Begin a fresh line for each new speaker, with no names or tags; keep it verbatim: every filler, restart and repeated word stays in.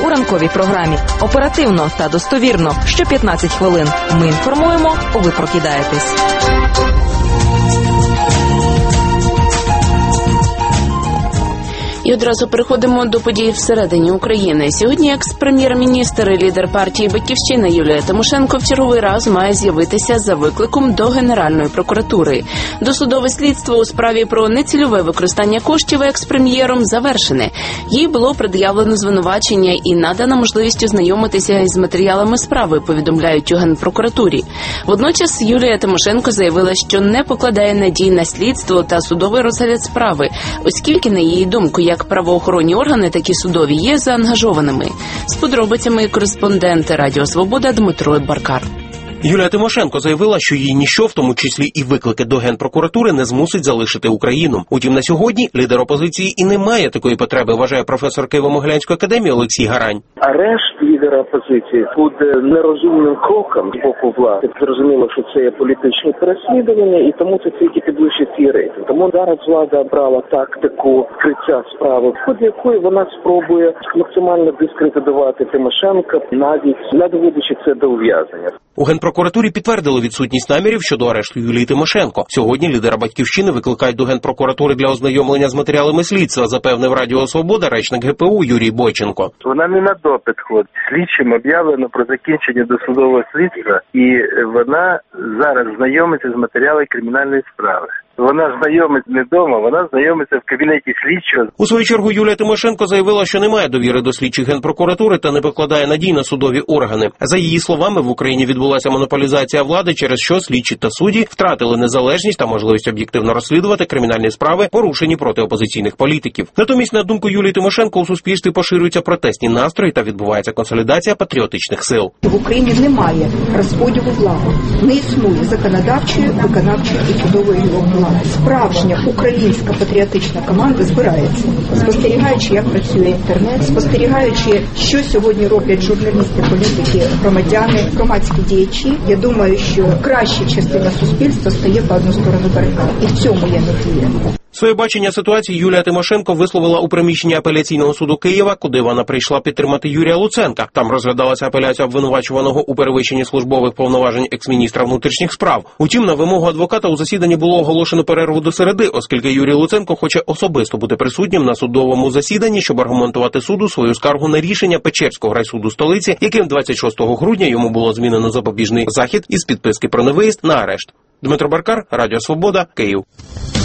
у ранковій програмі. Оперативно та достовірно. Що п'ятнадцять хвилин. Ми інформуємо, ви прокидаєтесь.
І одразу переходимо до подій всередині України. Сьогодні екс-прем'єр-міністр і лідер партії «Батьківщина» Юлія Тимошенко в черговий раз має з'явитися за викликом до Генеральної прокуратури. Досудове слідство у справі про нецільове використання коштів екс-прем'єром завершене. Їй було пред'явлено звинувачення і надана можливість ознайомитися із матеріалами справи, повідомляють у Генпрокуратурі. Водночас Юлія Тимошенко заявила, що не покладає надій на слідство та судовий розгляд справи, оскільки, на її думку, як правоохоронні органи, так і судові є заангажованими. З подробицями кореспондент Радіо Свобода Дмитро Баркар.
Юлія Тимошенко заявила, що її ніщо, в тому числі і виклики до Генпрокуратури, не змусить залишити Україну. Утім, на сьогодні лідер опозиції і не має такої потреби, вважає професор Києво-Могилянської академії Олексій Гарань.
Арешт лідера опозиції буде нерозумним кроком з боку влади. Зрозуміло, що це є політичне переслідування, і тому це тільки підвищить її рейтинг. Тому зараз влада обрала тактику вкриття справи, в ході якої вона спробує максимально дискредитувати Тимошенка, навіть не доводячи це до ув'язнення.
У Генпрокуратурі підтвердили відсутність намірів щодо арешту Юлії Тимошенко. Сьогодні лідера «Батьківщини» викликають до Генпрокуратури для ознайомлення з матеріалами слідства, запевнив Радіо Свобода речник ге пе у Юрій Бойченко.
Вона не на допит ходить. Слідчим об'явлено про закінчення досудового слідства, і вона зараз знайомиться з матеріалами кримінальної справи. Вона знайомиться не вдома, вона знайомиться в кабінеті слідчого.
У свою чергу Юлія Тимошенко заявила, що не має довіри до слідчих Генпрокуратури та не покладає надій на судові органи. За її словами, в Україні відбулася монополізація влади, через що слідчі та судді втратили незалежність та можливість об'єктивно розслідувати кримінальні справи, порушені проти опозиційних політиків. Натомість, на думку Юлії Тимошенко, у суспільстві поширюються протестні настрої та відбувається консолідація патріотичних сил.
В Україні немає розподілу влади, не існує законодавчої, виконавчої і судової влади. Справжня українська патріотична команда збирається, спостерігаючи, як працює інтернет, спостерігаючи, що сьогодні роблять журналісти, політики, громадяни, громадські діячі. Я думаю, що краща частина суспільства стає по одну сторону барикад. І в цьому я не вірю.
Своє бачення ситуації Юлія Тимошенко висловила у приміщенні апеляційного суду Києва, куди вона прийшла підтримати Юрія Луценка. Там розглядалася апеляція обвинувачуваного у перевищенні службових повноважень екс-міністра внутрішніх справ. Утім, на вимогу адвоката у засіданні було оголошено перерву до середи, оскільки Юрій Луценко хоче особисто бути присутнім на судовому засіданні, щоб аргументувати суду свою скаргу на рішення Печерського райсуду столиці, яким двадцять шостого грудня йому було змінено запобіжний захід із підписки про невиїзд на арешт. Дмитро Баркар, Радіо Свобода, Київ.